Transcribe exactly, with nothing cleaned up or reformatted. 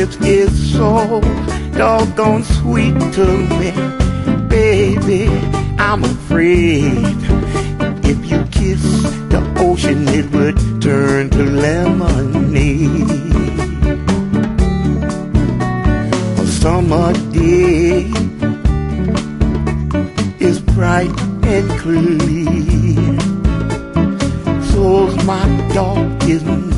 lips is so doggone sweet to me. Baby, I'm afraid if you kiss the ocean, it would turn to lemonade. A summer day is bright and clear, so's my dog is